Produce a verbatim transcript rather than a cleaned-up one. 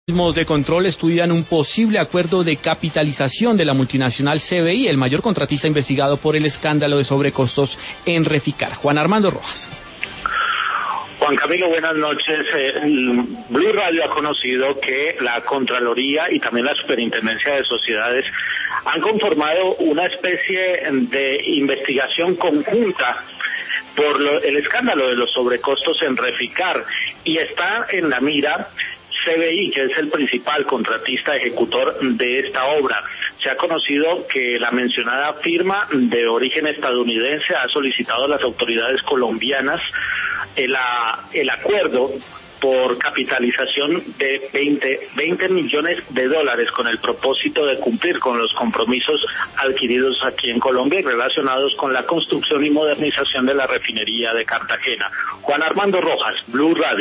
Organismos de control estudian un posible acuerdo de capitalización de la multinacional C B I, el mayor contratista investigado por el escándalo de sobrecostos en Reficar. Juan Armando Rojas. Juan Camilo, buenas noches. Eh, Blue Radio ha conocido que la Contraloría y también la Superintendencia de Sociedades han conformado una especie de investigación conjunta por lo, el escándalo de los sobrecostos en Reficar, y está en la mira C B I, que es el principal contratista ejecutor de esta obra. Se ha conocido que la mencionada firma de origen estadounidense ha solicitado a las autoridades colombianas el, el acuerdo por capitalización de veinte millones de dólares con el propósito de cumplir con los compromisos adquiridos aquí en Colombia y relacionados con la construcción y modernización de la refinería de Cartagena. Juan Armando Rojas, Blue Radio.